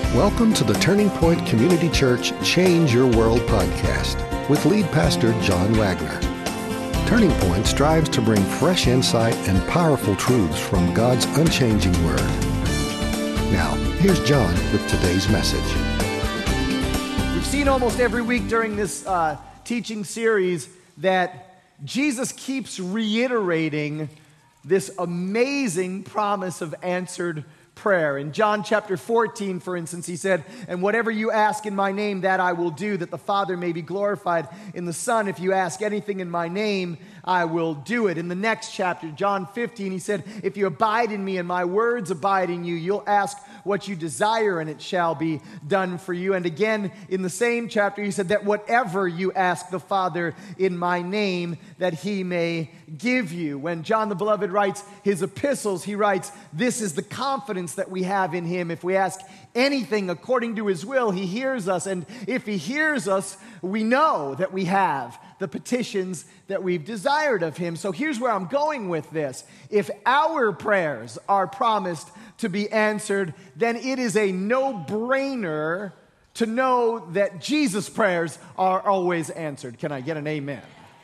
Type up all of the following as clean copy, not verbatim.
Welcome to the Turning Point Community Church Change Your World podcast with lead pastor John Wagner. Turning Point strives to bring fresh insight and powerful truths from God's unchanging Word. Now, here's John with today's message. We've seen almost every week during this teaching series that Jesus keeps reiterating this amazing promise of answered prayer. In John chapter 14, for instance, he said, "And whatever you ask in my name, that I will do, that the Father may be glorified in the Son. If you ask anything in my name, I will do it." In the next chapter, John 15, he said, "If you abide in me and my words abide in you, you'll ask what you desire and it shall be done for you." And again, in the same chapter, he said that whatever you ask the Father in my name, that he may give you. When John the Beloved writes his epistles, he writes, "This is the confidence that we have in him. If we ask anything according to his will, he hears us. And if he hears us, we know that we have the petitions that we've desired of him." So here's where I'm going with this. If our prayers are promised to be answered, then it is a no-brainer to know that Jesus' prayers are always answered. Can I get an amen?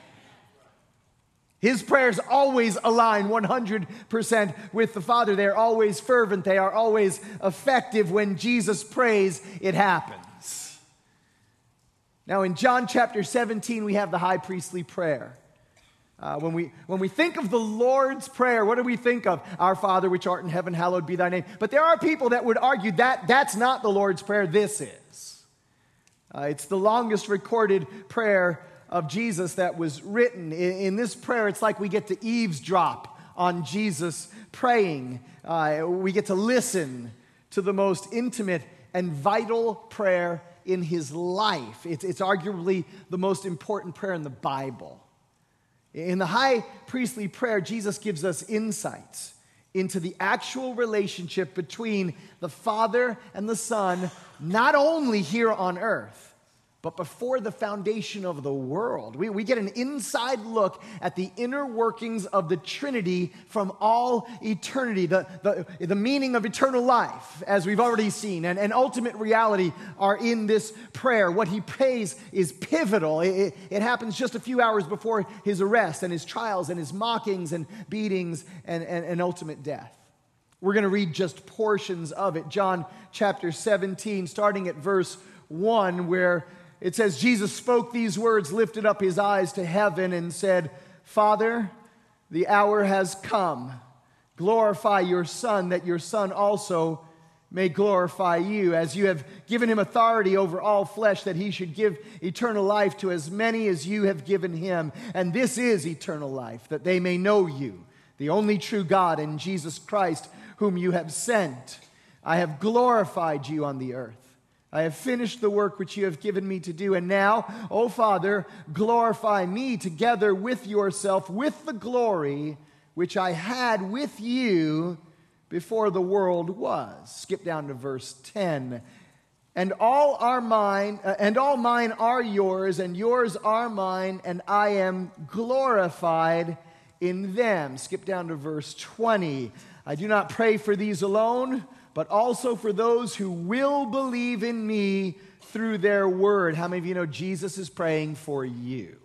His prayers always align 100% with the Father. They are always fervent. They are always effective. When Jesus prays, it happens. Now, in John chapter 17, we have the high priestly prayer. When we think of the Lord's Prayer, what do we think of? Our Father, which art in heaven, hallowed be thy name. But there are people that would argue that that's not the Lord's Prayer. This is. It's the longest recorded prayer of Jesus that was written. In this prayer, it's like we get to eavesdrop on Jesus praying. We get to listen to the most intimate and vital prayer in his life. It's arguably the most important prayer in the Bible. In the high priestly prayer, Jesus gives us insights into the actual relationship between the Father and the Son, not only here on earth, but before the foundation of the world. We get an inside look at the inner workings of the Trinity from all eternity. The meaning of eternal life, as we've already seen, and ultimate reality are in this prayer. What he prays is pivotal. It happens just a few hours before his arrest and his trials and his mockings and beatings and ultimate death. We're going to read just portions of it. John chapter 17, starting at verse 1, where it says, "Jesus spoke these words, lifted up his eyes to heaven, and said, 'Father, the hour has come. Glorify your Son, that your Son also may glorify you, as you have given him authority over all flesh, that he should give eternal life to as many as you have given him. And this is eternal life, that they may know you, the only true God, and Jesus Christ, whom you have sent. I have glorified you on the earth. I have finished the work which you have given me to do. And now, O Father, glorify me together with yourself, with the glory which I had with you before the world was.'" Skip down to verse 10. "And all mine are yours, and yours are mine, and I am glorified in them." Skip down to verse 20. "I do not pray for these alone, but also for those who will believe in me through their word." How many of you know Jesus is praying for you?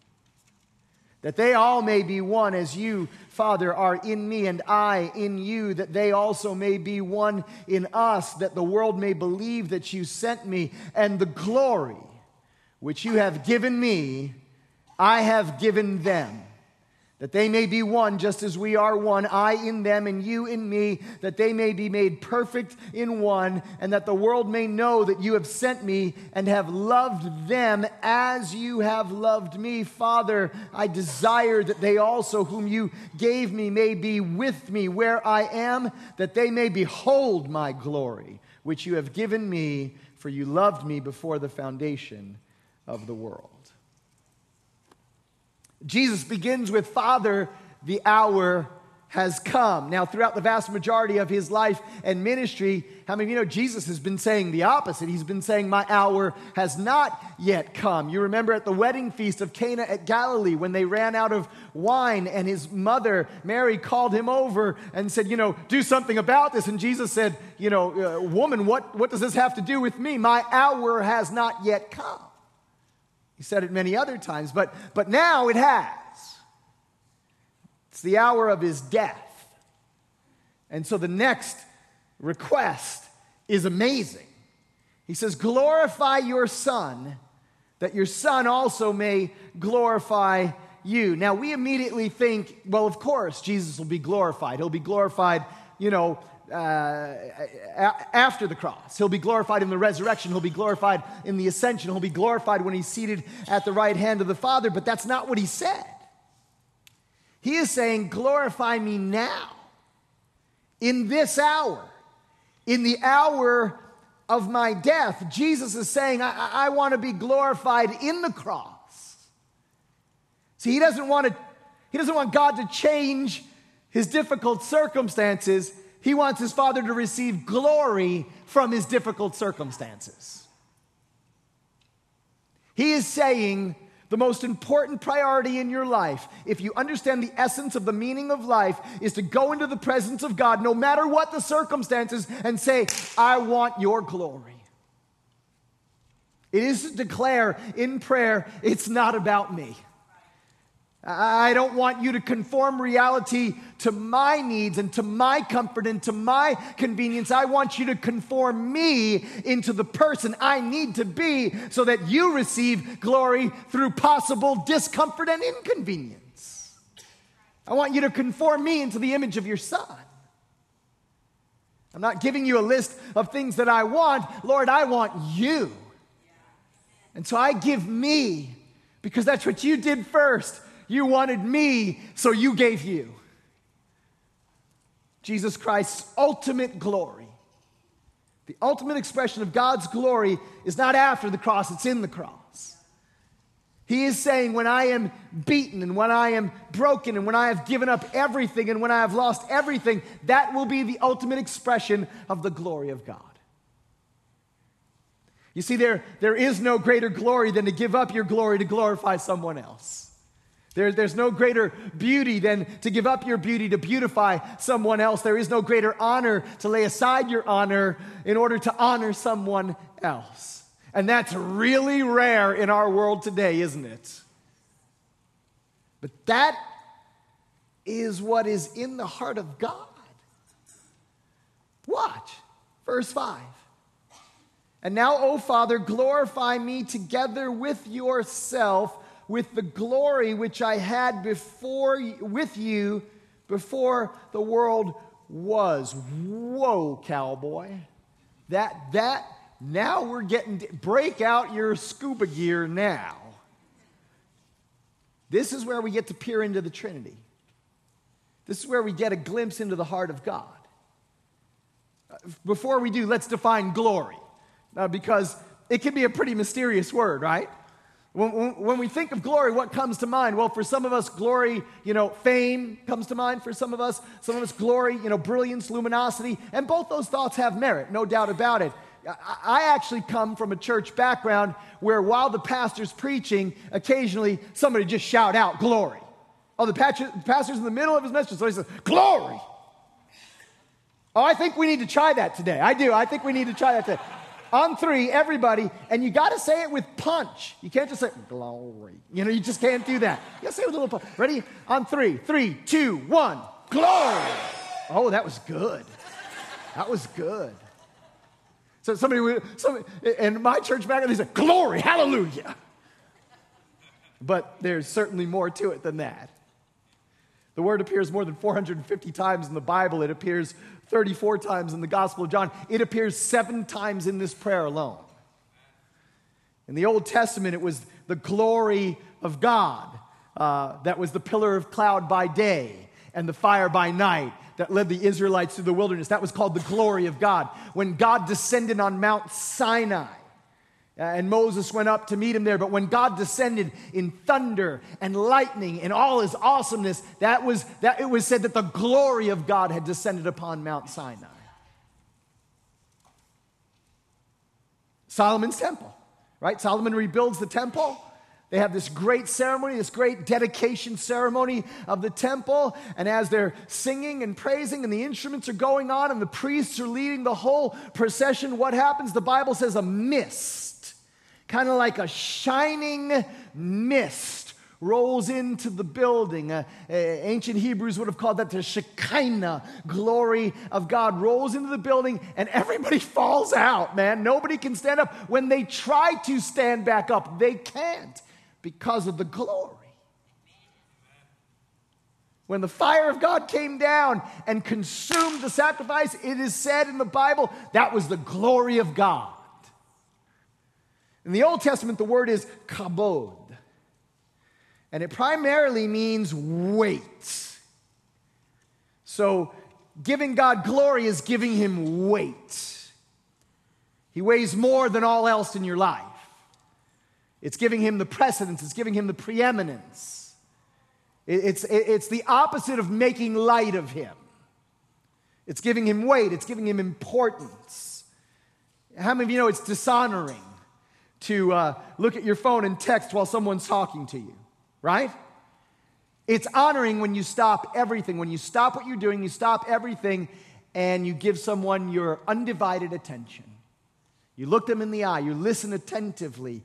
"That they all may be one, as you, Father, are in me and I in you, that they also may be one in us, that the world may believe that you sent me, and the glory which you have given me, I have given them. That they may be one, just as we are one, I in them and you in me, that they may be made perfect in one, and that the world may know that you have sent me and have loved them as you have loved me. Father, I desire that they also, whom you gave me, may be with me where I am, that they may behold my glory, which you have given me, for you loved me before the foundation of the world." Jesus begins with, "Father, the hour has come. Now, throughout the vast majority of his life and ministry, how many of you know Jesus has been saying the opposite? He's been saying, my hour has not yet come. You remember at the wedding feast of Cana at Galilee when they ran out of wine and his mother, Mary, called him over and said, do something about this. And Jesus said, woman, what does this have to do with me? My hour has not yet come. He said it many other times, but now it has. It's the hour of his death. And so the next request is amazing. He says, glorify your Son, that your Son also may glorify you. Now, we immediately think, well, of course, Jesus will be glorified. He'll be glorified, after the cross. He'll be glorified in the resurrection. He'll be glorified in the ascension. He'll be glorified when he's seated at the right hand of the Father. But that's not what he said. He is saying, glorify me now, in this hour, in the hour of my death. Jesus is saying, I want to be glorified in the cross. See, he doesn't want God to change his difficult circumstances. He wants his Father to receive glory from his difficult circumstances. He is saying, the most important priority in your life, if you understand the essence of the meaning of life, is to go into the presence of God, no matter what the circumstances, and say, I want your glory. It is to declare in prayer, it's not about me. I don't want you to conform reality to my needs and to my comfort and to my convenience. I want you to conform me into the person I need to be so that you receive glory through possible discomfort and inconvenience. I want you to conform me into the image of your Son. I'm not giving you a list of things that I want. Lord, I want you. And so I give me because that's what you did first. You wanted me, so you gave you. Jesus Christ's ultimate glory. The ultimate expression of God's glory is not after the cross, it's in the cross. He is saying, when I am beaten and when I am broken and when I have given up everything and when I have lost everything, that will be the ultimate expression of the glory of God. You see, there is no greater glory than to give up your glory to glorify someone else. There's no greater beauty than to give up your beauty to beautify someone else. There is no greater honor to lay aside your honor in order to honor someone else. And that's really rare in our world today, isn't it? But that is what is in the heart of God. Watch, verse 5. And now, O Father, glorify me together with yourself with the glory which I had with you before the world was. Whoa, cowboy. Now we're getting, break out your scuba gear now. This is where we get to peer into the Trinity. This is where we get a glimpse into the heart of God. Before we do, let's define glory. Because it can be a pretty mysterious word, right? When we think of glory, what comes to mind? Well, for some of us, glory, fame comes to mind. For some of us, glory, brilliance, luminosity. And both those thoughts have merit, no doubt about it. I actually come from a church background where while the pastor's preaching, occasionally somebody just shout out, glory. Oh, the pastor's in the middle of his message, so he says, glory. Oh, I think we need to try that today. I do. I think we need to try that today. On 3, everybody, and you got to say it with punch. You can't just say, glory. You just can't do that. You got to say it with a little punch. Ready? On 3. 3, 2, 1. Glory. Oh, that was good. That was good. So somebody in my church back, they said, glory, hallelujah. But there's certainly more to it than that. The word appears more than 450 times in the Bible. It appears 34 times in the Gospel of John. It appears 7 times in this prayer alone. In the Old Testament, it was the glory of God that was the pillar of cloud by day and the fire by night that led the Israelites through the wilderness. That was called the glory of God. When God descended on Mount Sinai, And Moses went up to meet him there. But when God descended in thunder and lightning and all his awesomeness, it was said that the glory of God had descended upon Mount Sinai. Solomon's temple, right? Solomon rebuilds the temple. They have this great ceremony, this great dedication ceremony of the temple. And as they're singing and praising and the instruments are going on and the priests are leading the whole procession, what happens? The Bible says a mist, kind of like a shining mist, rolls into the building. Ancient Hebrews would have called that the Shekinah, glory of God, rolls into the building and everybody falls out, man. Nobody can stand up. When they try to stand back up, they can't because of the glory. When the fire of God came down and consumed the sacrifice, it is said in the Bible, that was the glory of God. In the Old Testament, the word is kabod. And it primarily means weight. So giving God glory is giving him weight. He weighs more than all else in your life. It's giving him the precedence. It's giving him the preeminence. It's the opposite of making light of him. It's giving him weight. It's giving him importance. How many of you know it's dishonoring to look at your phone and text while someone's talking to you? Right? It's honoring when you stop everything. When you stop what you're doing, you stop everything, and you give someone your undivided attention. You look them in the eye. You listen attentively.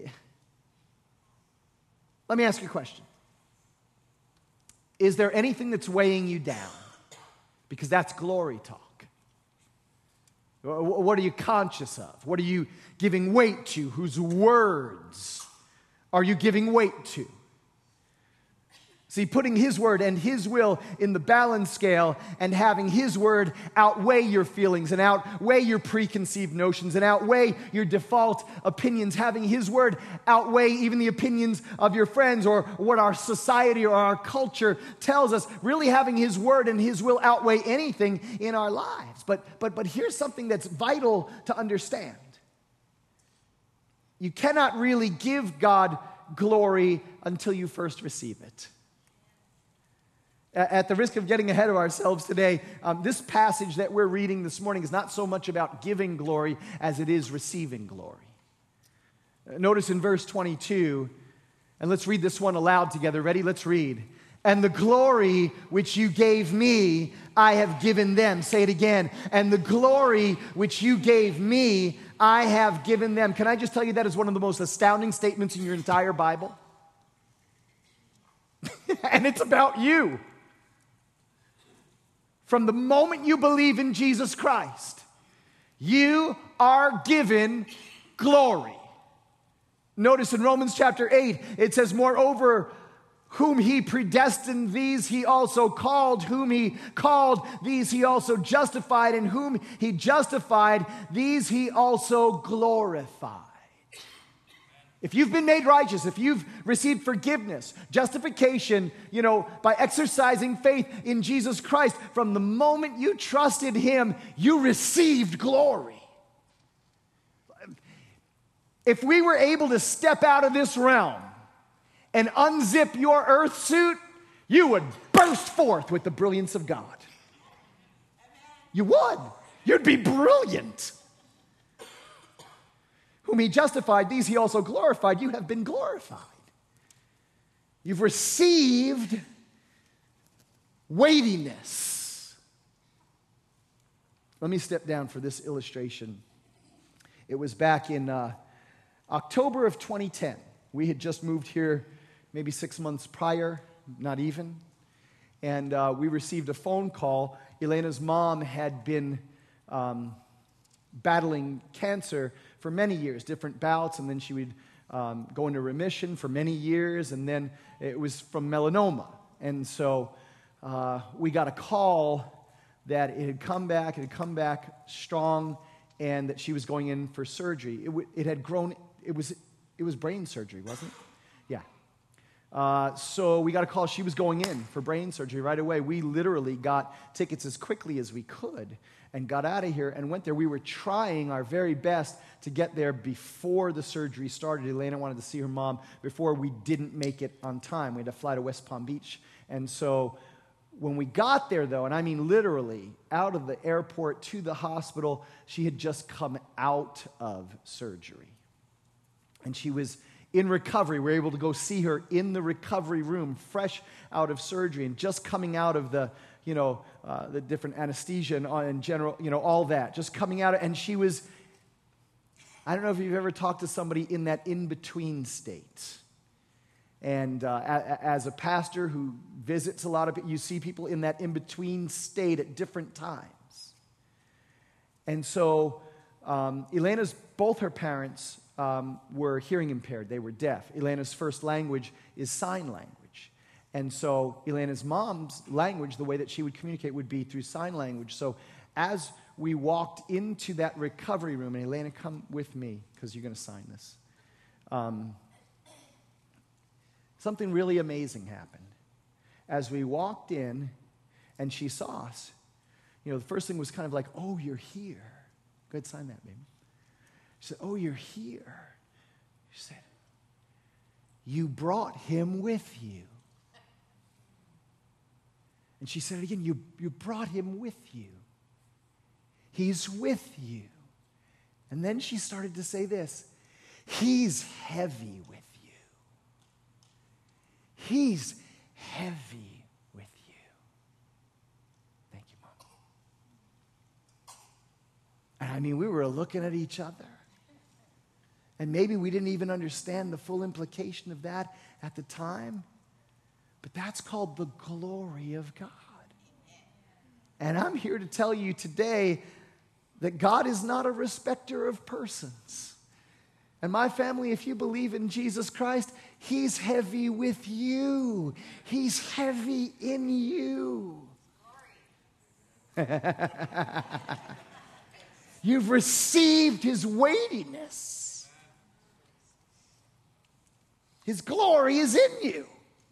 Let me ask you a question. Is there anything that's weighing you down? Because that's glory talk. What are you conscious of? What are you giving weight to? Whose words are you giving weight to? See, putting his word and his will in the balance scale and having his word outweigh your feelings and outweigh your preconceived notions and outweigh your default opinions. Having his word outweigh even the opinions of your friends or what our society or our culture tells us. Really having his word and his will outweigh anything in our lives. But here's something that's vital to understand. You cannot really give God glory until you first receive it. At the risk of getting ahead of ourselves today, this passage that we're reading this morning is not so much about giving glory as it is receiving glory. Notice in verse 22, and let's read this one aloud together. Ready? Let's read. And the glory which you gave me, I have given them. Say it again. And the glory which you gave me, I have given them. Can I just tell you that is one of the most astounding statements in your entire Bible? And it's about you. From the moment you believe in Jesus Christ, you are given glory. Notice in Romans chapter 8, it says, moreover, whom he predestined, these he also called. Whom he called, these he also justified. And whom he justified, these he also glorified. If you've been made righteous, if you've received forgiveness, justification, by exercising faith in Jesus Christ, from the moment you trusted him, you received glory. If we were able to step out of this realm and unzip your earth suit, you would burst forth with the brilliance of God. You would. You'd be brilliant. Whom he justified, these he also glorified. You have been glorified. You've received weightiness. Let me step down for this illustration. It was back in October of 2010. We had just moved here maybe 6 months prior, not even. And we received a phone call. Elena's mom had been battling cancer for many years, different bouts, and then she would go into remission for many years, and then it was from melanoma. And so we got a call that it had come back strong, and that she was going in for surgery. It had grown, it was brain surgery, wasn't it? Yeah. So we got a call she was going in for brain surgery right away. We literally got tickets as quickly as we could. and got out of here and went there. We were trying our very best to get there before the surgery started. Elena wanted to see her mom before. We didn't make it on time. We had to fly to West Palm Beach. And so when we got there, though, and I mean literally out of the airport to the hospital, she had just come out of surgery. And she was in recovery. We were able to go see her in the recovery room, fresh out of surgery and just coming out of the different anesthesia and general, all that. Just coming out, and she was, I don't know if you've ever talked to somebody in that in-between state. And as a pastor who visits a lot of people, you see people in that in-between state at different times. And so Elena's, both her parents were hearing impaired. They were deaf. Elena's first language is sign language. And so Elena's mom's language, the way that she would communicate would be through sign language. So as we walked into that recovery room, and Elena, come with me because you're going to sign this. Something really amazing happened. As we walked in and she saw us, the first thing was kind of like, oh, you're here. Go ahead, sign that, baby. She said, oh, you're here. She said, you brought him with you. And she said it again, you brought him with you. He's with you. And then she started to say this, he's heavy with you. He's heavy with you. Thank you, Mom. And I mean, we were looking at each other. And maybe we didn't even understand the full implication of that at the time. But that's called the glory of God. And I'm here to tell you today that God is not a respecter of persons. And my family, if you believe in Jesus Christ, he's heavy with you. He's heavy in you. You've received his weightiness. His glory is in you.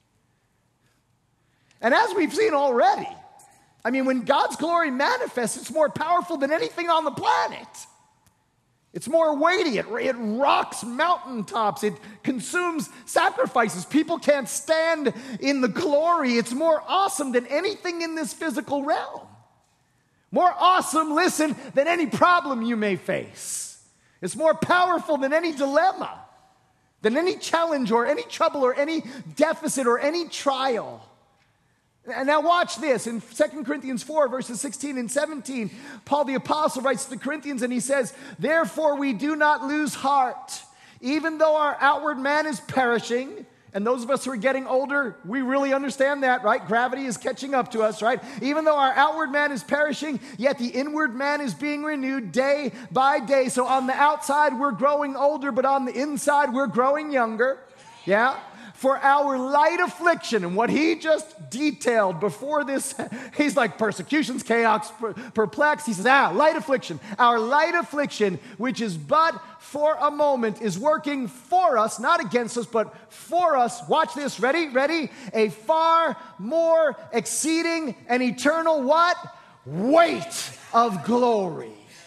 And as we've seen already, I mean, when God's glory manifests, it's more powerful than anything on the planet. It's more weighty. It rocks mountaintops. It consumes sacrifices. People can't stand in the glory. It's more awesome than anything in this physical realm. More awesome, listen, than any problem you may face. It's more powerful than any dilemma, than any challenge or any trouble or any deficit or any trial. And now watch this. In 2 Corinthians 4, verses 16 and 17, Paul the Apostle writes to the Corinthians and he says, therefore we do not lose heart, even though our outward man is perishing. And those of us who are getting older, we really understand that, right? Gravity is catching up to us, right? Even though our outward man is perishing, yet the inward man is being renewed day by day. So on the outside, we're growing older, but on the inside, we're growing younger. Yeah? For our light affliction, and what he just detailed before this, he's like persecutions, chaos, perplexed. He says, light affliction. Our light affliction, which is but for a moment, is working for us, not against us, but for us. Watch this, ready? A far more exceeding and eternal what? Weight of glory.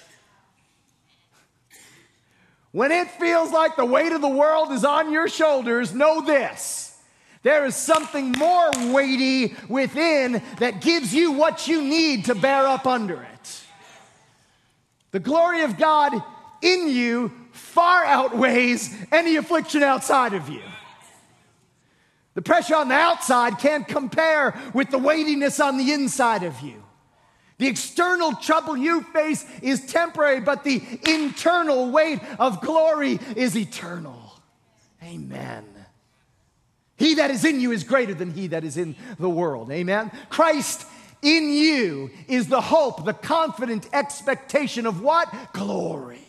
When it feels like the weight of the world is on your shoulders, know this. There is something more weighty within that gives you what you need to bear up under it. The glory of God in you far outweighs any affliction outside of you. The pressure on the outside can't compare with the weightiness on the inside of you. The external trouble you face is temporary, but the internal weight of glory is eternal. Amen. He that is in you is greater than he that is in the world. Amen. Christ in you is the hope, the confident expectation of what? Glory.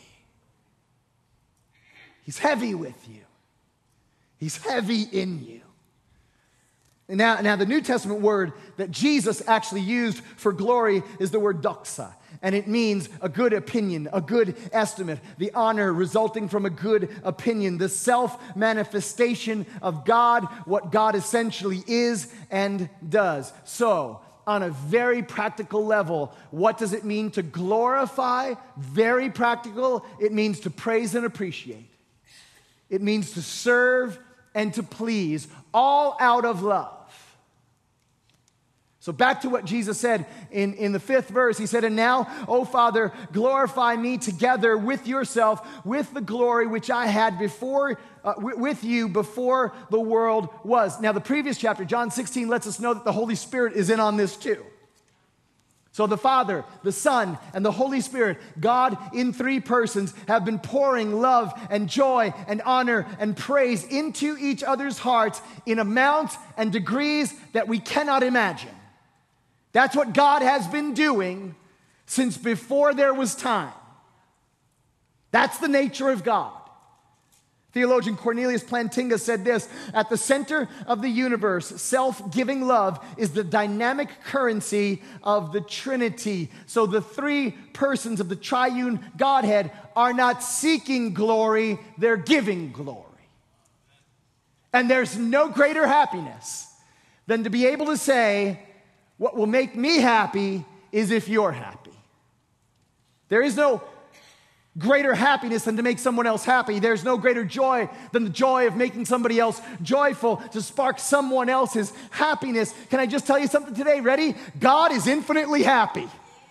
He's heavy with you. He's heavy in you. Now, the New Testament word that Jesus actually used for glory is the word doxa. And it means a good opinion, a good estimate, the honor resulting from a good opinion, the self-manifestation of God, what God essentially is and does. So, on a very practical level, what does it mean to glorify? Very practical. It means to praise and appreciate. It means to serve and to please, all out of love. So back to what Jesus said in the 5th verse. He said, "And now, O Father, glorify me together with yourself, with the glory which I had before with you before the world was." Now, the previous chapter, John 16, lets us know that the Holy Spirit is in on this too. So the Father, the Son, and the Holy Spirit, God in 3 persons, have been pouring love and joy and honor and praise into each other's hearts in amounts and degrees that we cannot imagine. That's what God has been doing since before there was time. That's the nature of God. Theologian Cornelius Plantinga said this: "At the center of the universe, self-giving love is the dynamic currency of the Trinity." So the 3 persons of the triune Godhead are not seeking glory, they're giving glory. And there's no greater happiness than to be able to say, what will make me happy is if you're happy. There is no greater happiness than to make someone else happy. There's no greater joy than the joy of making somebody else joyful, to spark someone else's happiness. Can I just tell you something today? Ready? God is infinitely happy.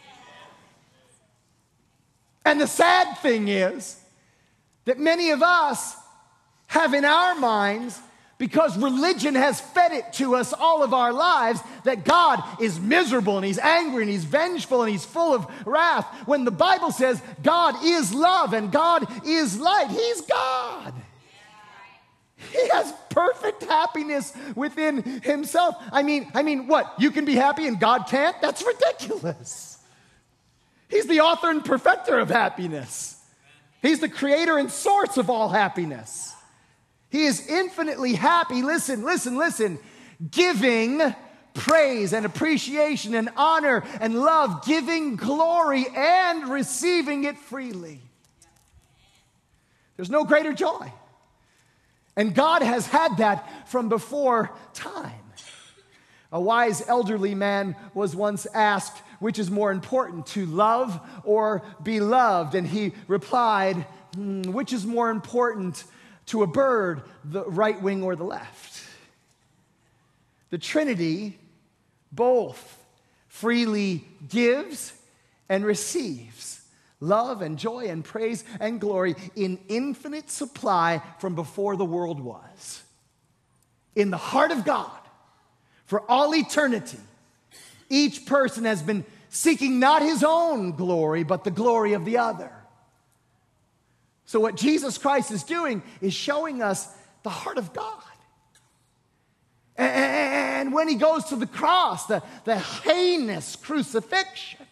And the sad thing is that many of us have in our minds, because religion has fed it to us all of our lives, that God is miserable and He's angry and He's vengeful and He's full of wrath. When the Bible says God is love and God is light, He's God. He has perfect happiness within Himself. I mean, what? You can be happy and God can't? That's ridiculous. He's the author and perfecter of happiness. He's the creator and source of all happiness. He is infinitely happy. Listen. Giving praise and appreciation and honor and love, giving glory and receiving it freely. There's no greater joy. And God has had that from before time. A wise elderly man was once asked, which is more important, to love or be loved? And he replied, which is more important to a bird, the right wing or the left? The Trinity both freely gives and receives love and joy and praise and glory in infinite supply from before the world was. In the heart of God, for all eternity, each person has been seeking not his own glory, but the glory of the other. So what Jesus Christ is doing is showing us the heart of God. And when He goes to the cross, the heinous crucifixion,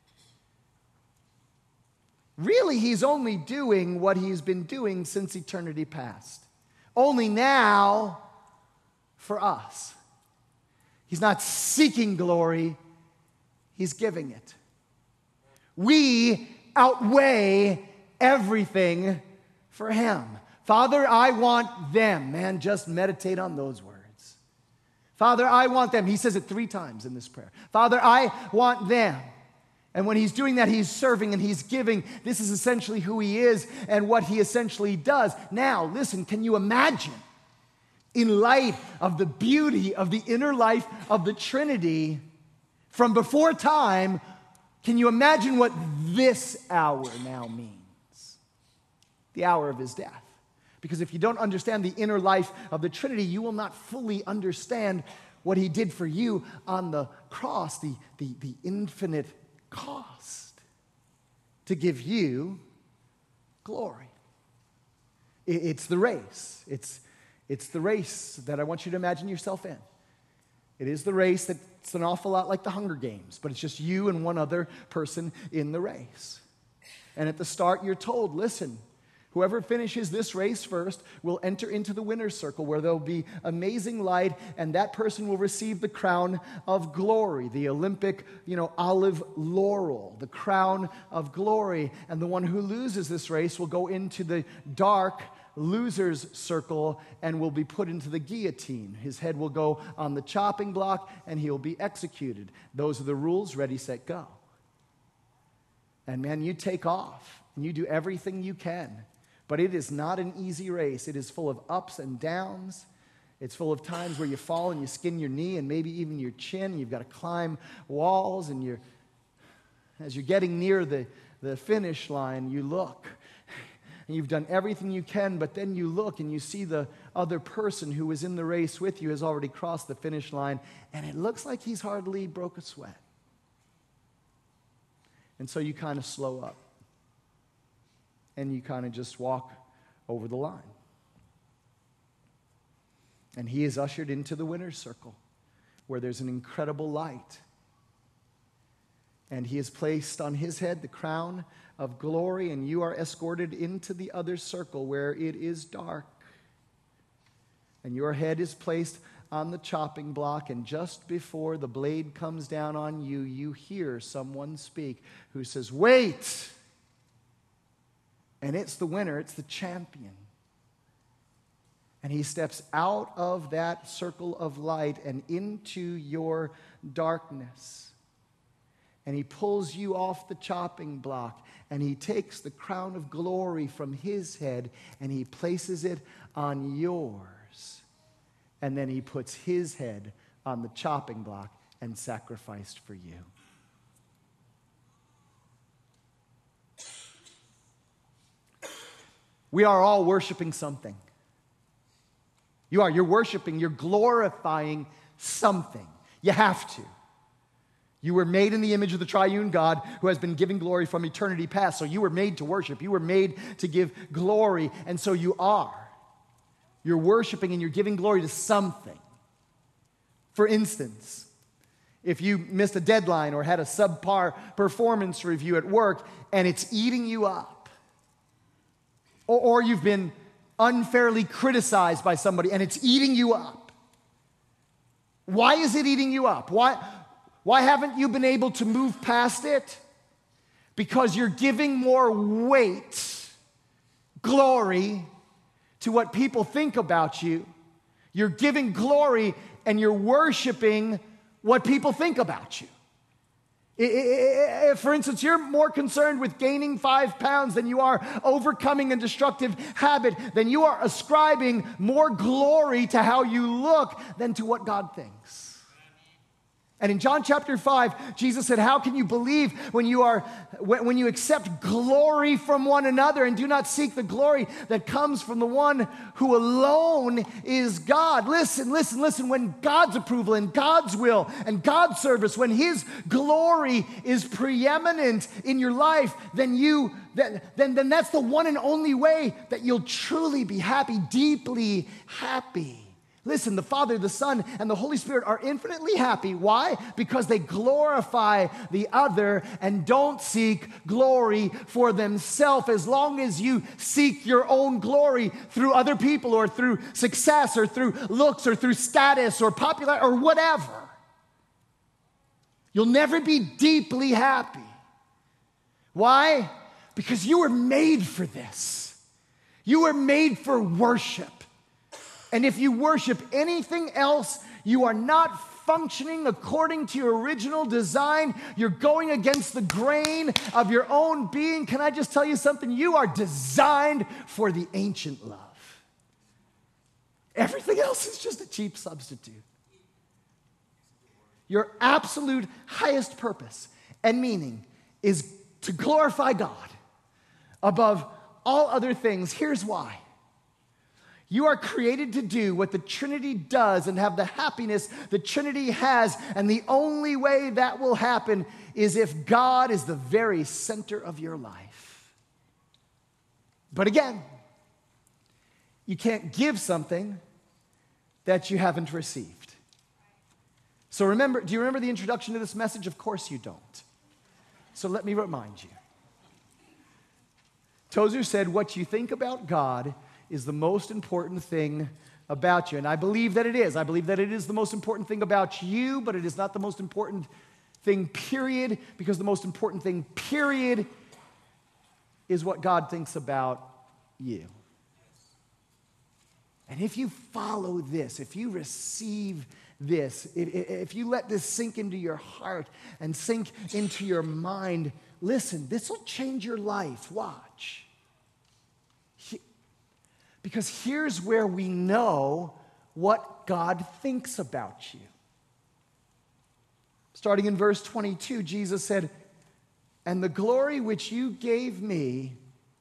really He's only doing what He's been doing since eternity past. Only now for us. He's not seeking glory, He's giving it. We outweigh everything for Him. Father, I want them. Man, just meditate on those words. Father, I want them. He says it 3 times in this prayer. Father, I want them. And when He's doing that, He's serving and He's giving. This is essentially who He is and what He essentially does. Now, listen, can you imagine, in light of the beauty of the inner life of the Trinity from before time, can you imagine what this hour now means? The hour of His death. Because if you don't understand the inner life of the Trinity, you will not fully understand what He did for you on the cross, the infinite cost to give you glory. It's the race. It's the race that I want you to imagine yourself in. It is the race that's an awful lot like the Hunger Games, but it's just you and one other person in the race. And at the start, you're told, listen, whoever finishes this race first will enter into the winner's circle, where there'll be amazing light, and that person will receive the crown of glory, the Olympic, olive laurel, the crown of glory. And the one who loses this race will go into the dark loser's circle and will be put into the guillotine. His head will go on the chopping block and he'll be executed. Those are the rules. Ready, set, go. And man, you take off and you do everything you can. But it is not an easy race. It is full of ups and downs. It's full of times where you fall and you skin your knee and maybe even your chin. You've got to climb walls, and as you're getting near the finish line, you look. And you've done everything you can, but then you look and you see the other person who was in the race with you has already crossed the finish line, and it looks like he's hardly broke a sweat. And so you kind of slow up. And you kind of just walk over the line. And he is ushered into the winner's circle, where there's an incredible light. And he has placed on his head the crown of glory, and you are escorted into the other circle where it is dark. And your head is placed on the chopping block, and just before the blade comes down on you, you hear someone speak who says, "Wait!" And it's the winner, it's the champion. And he steps out of that circle of light and into your darkness. And he pulls you off the chopping block, and he takes the crown of glory from his head and he places it on yours. And then he puts his head on the chopping block and sacrificed for you. We are all worshiping something. You're worshiping, you're glorifying something. You have to. You were made in the image of the triune God who has been giving glory from eternity past. So you were made to worship. You were made to give glory. And so you are. You're worshiping and you're giving glory to something. For instance, if you missed a deadline or had a subpar performance review at work and it's eating you up, or you've been unfairly criticized by somebody and it's eating you up. Why is it eating you up? Why haven't you been able to move past it? Because you're giving more weight, glory, to what people think about you. You're giving glory and you're worshiping what people think about you. For instance, you're more concerned with gaining 5 pounds than you are overcoming a destructive habit, then you are ascribing more glory to how you look than to what God thinks. And in John chapter 5, Jesus said, how can you believe when you accept glory from one another and do not seek the glory that comes from the one who alone is God? Listen. When God's approval and God's will and God's service, when his glory is preeminent in your life, then that's the one and only way that you'll truly be happy, deeply happy. Listen, the Father, the Son, and the Holy Spirit are infinitely happy. Why? Because they glorify the other and don't seek glory for themselves. As long as you seek your own glory through other people or through success or through looks or through status or popularity or whatever, you'll never be deeply happy. Why? Because you were made for this. You were made for worship. And if you worship anything else, you are not functioning according to your original design. You're going against the grain of your own being. Can I just tell you something? You are designed for the ancient love. Everything else is just a cheap substitute. Your absolute highest purpose and meaning is to glorify God above all other things. Here's why. You are created to do what the Trinity does and have the happiness the Trinity has. And the only way that will happen is if God is the very center of your life. But again, you can't give something that you haven't received. So do you remember the introduction to this message? Of course you don't. So let me remind you. Tozer said, what you think about God is the most important thing about you. And I believe that it is. I believe that it is the most important thing about you, but it is not the most important thing, period, because the most important thing, period, is what God thinks about you. And if you follow this, if you receive this, if you let this sink into your heart and sink into your mind, listen, this will change your life. Watch. Because here's where we know what God thinks about you. Starting in verse 22, Jesus said, "And the glory which you gave me,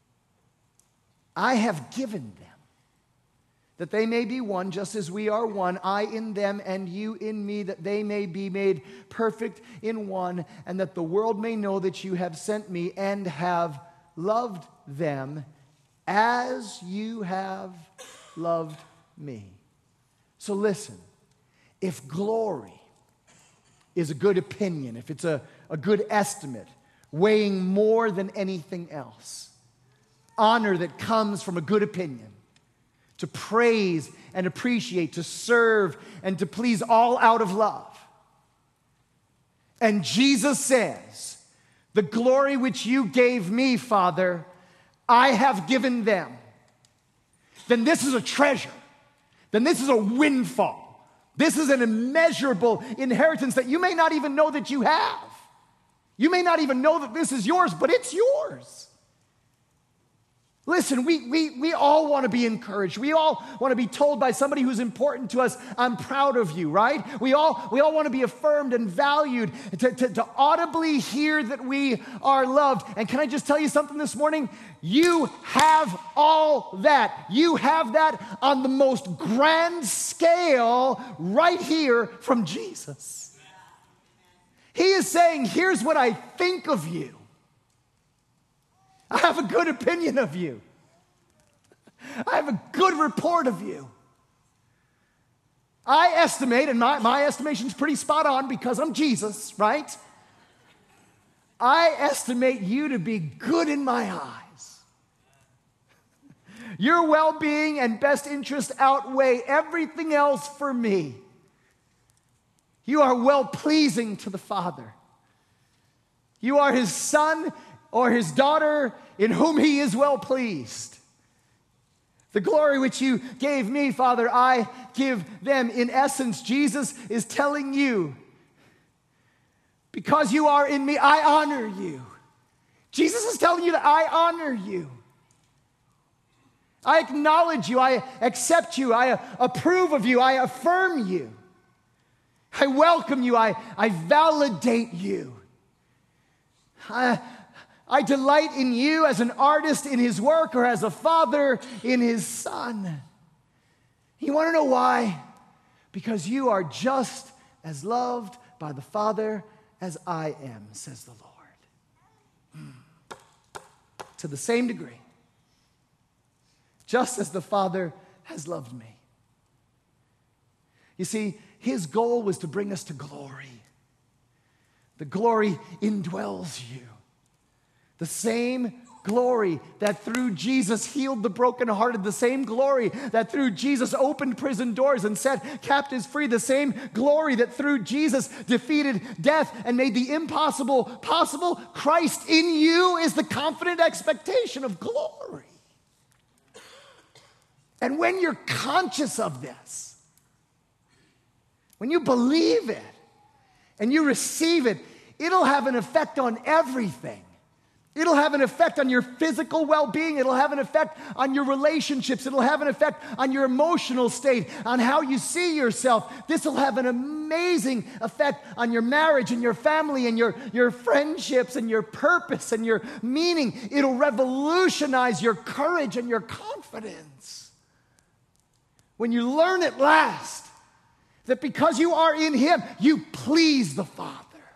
I have given them, that they may be one, just as we are one, I in them and you in me, that they may be made perfect in one, and that the world may know that you have sent me and have loved them as you have loved me." So listen, if glory is a good opinion, if it's a good estimate, weighing more than anything else, honor that comes from a good opinion, to praise and appreciate, to serve and to please all out of love. And Jesus says, "The glory which you gave me, Father, I have given them." Then this is a treasure. Then this is a windfall. This is an immeasurable inheritance that you may not even know that you have. You may not even know that this is yours, but it's yours. Listen, we all want to be encouraged. We all want to be told by somebody who's important to us, "I'm proud of you," right? We all want to be affirmed and valued, to audibly hear that we are loved. And can I just tell you something this morning? You have all that. You have that on the most grand scale right here from Jesus. He is saying, "Here's what I think of you. I have a good opinion of you. I have a good report of you. I estimate," and my estimation's pretty spot on because I'm Jesus, right? "I estimate you to be good in my eyes. Your well-being and best interest outweigh everything else for me. You are well-pleasing to the Father. You are his son or his daughter in whom he is well pleased. The glory which you gave me, Father, I give them." In essence, Jesus is telling you, because you are in me, I honor you. Jesus is telling you that I honor you. I acknowledge you. I accept you. I approve of you. I affirm you. I welcome you. I validate you. I delight in you as an artist in his work or as a father in his son. You want to know why? Because you are just as loved by the Father as I am, says the Lord. To the same degree, just as the Father has loved me. You see, his goal was to bring us to glory. The glory indwells you. The same glory that through Jesus healed the brokenhearted, the same glory that through Jesus opened prison doors and set captives free, the same glory that through Jesus defeated death and made the impossible possible, Christ in you is the confident expectation of glory. And when you're conscious of this, when you believe it and you receive it, it'll have an effect on everything. It'll have an effect on your physical well-being. It'll have an effect on your relationships. It'll have an effect on your emotional state, on how you see yourself. This will have an amazing effect on your marriage and your family and your friendships and your purpose and your meaning. It'll revolutionize your courage and your confidence. When you learn at last that because you are in him, you please the Father.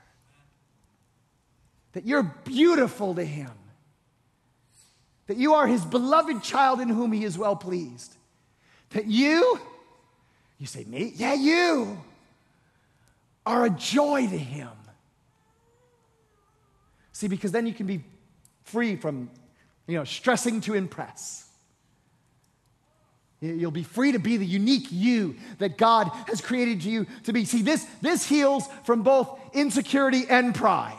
That you're beautiful to him. That you are his beloved child in whom he is well pleased. That you say, me? Yeah, you are a joy to him. See, because then you can be free from, stressing to impress. You'll be free to be the unique you that God has created you to be. See, this heals from both insecurity and pride.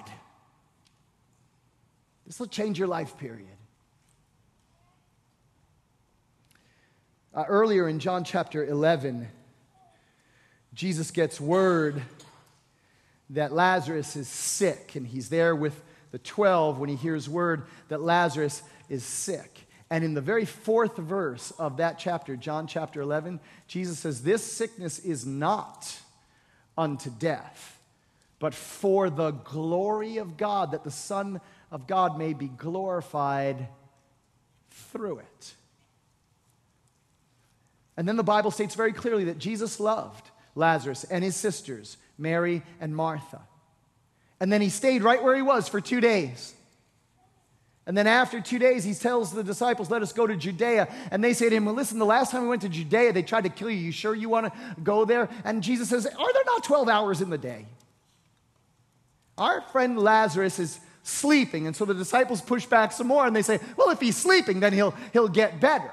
This will change your life, period. Earlier in John chapter 11, Jesus gets word that Lazarus is sick, and he's there with the 12 when he hears word that Lazarus is sick. And in the very fourth verse of that chapter, John chapter 11, Jesus says, "This sickness is not unto death, but for the glory of God, that the Son of God may be glorified through it." And then the Bible states very clearly that Jesus loved Lazarus and his sisters, Mary and Martha. And then he stayed right where he was for 2 days. And then after 2 days, he tells the disciples, "Let us go to Judea." And they say to him, "Well, listen, the last time we went to Judea, they tried to kill you. You sure you want to go there?" And Jesus says, "Are there not 12 hours in the day? Our friend Lazarus is sleeping." And so the disciples push back some more, and they say, "Well, if he's sleeping, then he'll get better."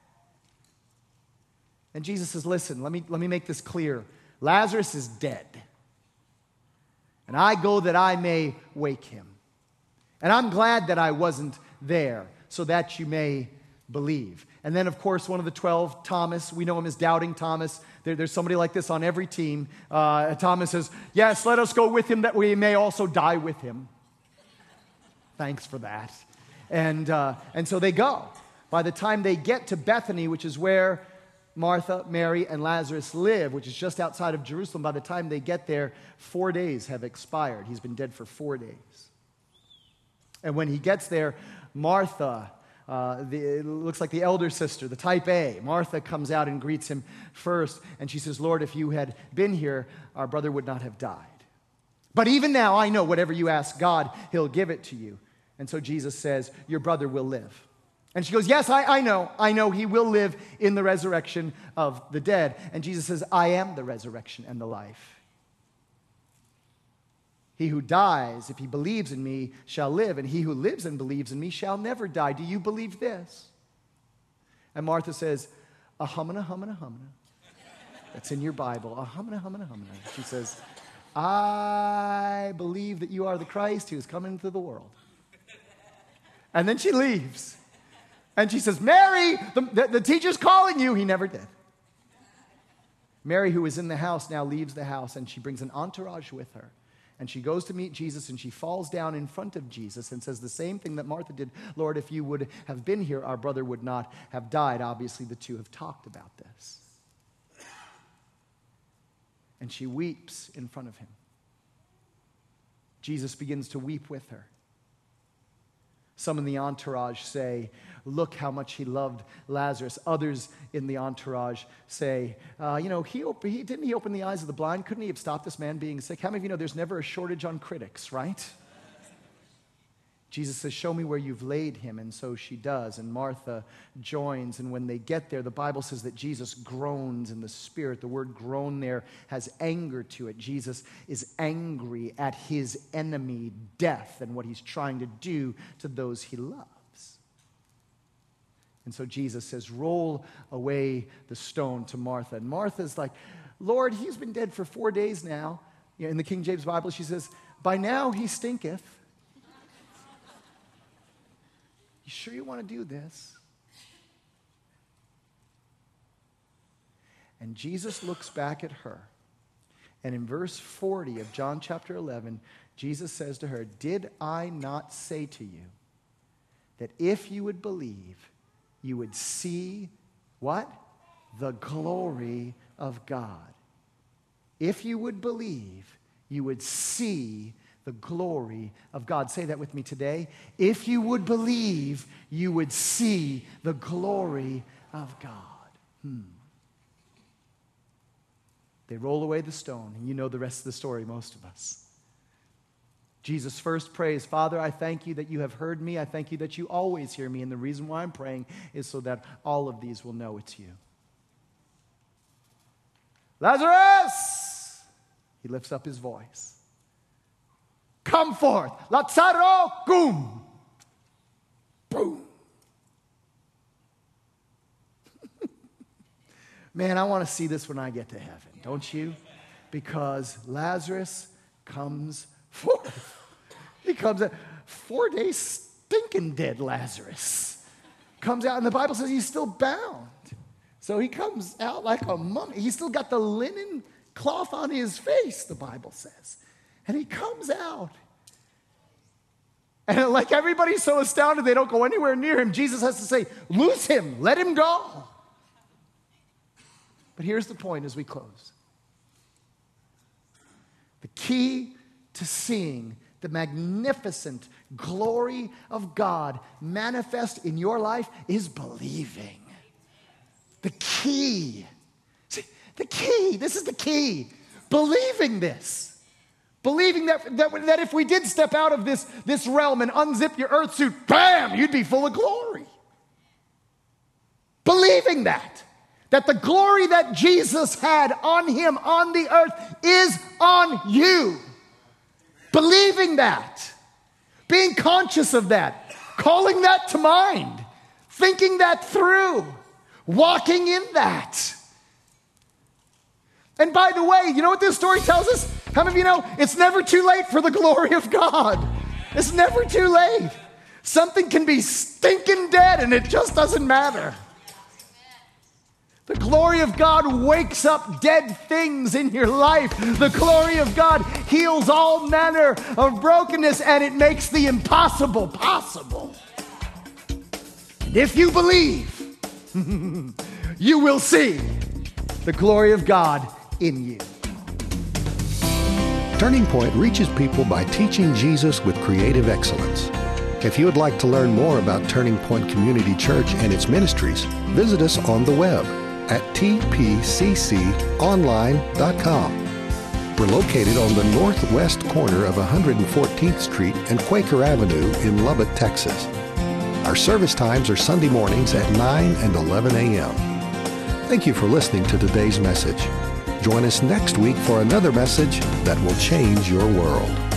And Jesus says, "Listen, let me make this clear. Lazarus is dead. And I go that I may wake him. And I'm glad that I wasn't there, so that you may believe." And then, of course, one of the 12, Thomas, we know him as Doubting Thomas. There's somebody like this on every team. Thomas says, "Yes, let us go with him that we may also die with him." Thanks for that. And so they go. By the time they get to Bethany, which is where Martha, Mary, and Lazarus live, which is just outside of Jerusalem, by the time they get there, 4 days have expired. He's been dead for 4 days. And when he gets there, Martha, it looks like the elder sister, the type A, Martha comes out and greets him first. And she says, "Lord, if you had been here, our brother would not have died. But even now, I know whatever you ask God, he'll give it to you." And so Jesus says, "Your brother will live." And she goes, "Yes, I know he will live in the resurrection of the dead." And Jesus says, "I am the resurrection and the life. He who dies, if he believes in me, shall live, and he who lives and believes in me shall never die. Do you believe this?" And Martha says, "Ahumana, humana, humana." That's in your Bible. Ahumana, humana, humana. She says, "I believe that you are the Christ who is coming into the world." And then she leaves. And she says, "Mary, the teacher's calling you." He never did. Mary, who is in the house, now leaves the house, and she brings an entourage with her. And she goes to meet Jesus, and she falls down in front of Jesus and says the same thing that Martha did. "Lord, if you would have been here, our brother would not have died." Obviously, the two have talked about this. And she weeps in front of him. Jesus begins to weep with her. Some in the entourage say, "Look how much he loved Lazarus." Others in the entourage say, didn't he open the eyes of the blind? Couldn't he have stopped this man being sick? How many of you know there's never a shortage on critics, right? Jesus says, "Show me where you've laid him." And so she does. And Martha joins. And when they get there, the Bible says that Jesus groans in the spirit. The word groan there has anger to it. Jesus is angry at his enemy, death, and what he's trying to do to those he loves. And so Jesus says, "Roll away the stone," to Martha. And Martha's like, "Lord, he's been dead for 4 days now." In the King James Bible, she says, "By now he stinketh. You sure you want to do this?" And Jesus looks back at her. And in verse 40 of John chapter 11, Jesus says to her, "Did I not say to you that if you would believe, you would see" what? "The glory of God." If you would believe, you would see the glory of God. Say that with me today. If you would believe, you would see the glory of God. They roll away the stone, and you know the rest of the story, most of us. Jesus first prays, "Father, I thank you that you have heard me. I thank you that you always hear me. And the reason why I'm praying is so that all of these will know it's you." "Lazarus!" He lifts up his voice. "Come forth. Lazaro, cum." Boom. Man, I want to see this when I get to heaven, don't you? Because Lazarus comes forth. He comes out. 4 days stinking dead Lazarus comes out, and the Bible says he's still bound. So he comes out like a mummy. He's still got the linen cloth on his face, the Bible says. And he comes out. And like everybody's so astounded they don't go anywhere near him, Jesus has to say, loose him, let him go. But here's the point as we close. The key to seeing the magnificent glory of God manifest in your life is believing. The key. See, the key. This is the key. Believing this. Believing that if we did step out of this realm and unzip your earth suit, bam, you'd be full of glory. Believing that the glory that Jesus had on him on the earth is on you. Believing that. Being conscious of that. Calling that to mind. Thinking that through. Walking in that. And by the way, you know what this story tells us? How many of you know it's never too late for the glory of God? It's never too late. Something can be stinking dead and it just doesn't matter. The glory of God wakes up dead things in your life. The glory of God heals all manner of brokenness and it makes the impossible possible. If you believe, you will see the glory of God in you. Turning Point reaches people by teaching Jesus with creative excellence. If you would like to learn more about Turning Point Community Church and its ministries, visit us on the web at tpcconline.com. We're located on the northwest corner of 114th Street and Quaker Avenue in Lubbock, Texas. Our service times are Sunday mornings at 9 and 11 a.m. Thank you for listening to today's message. Join us next week for another message that will change your world.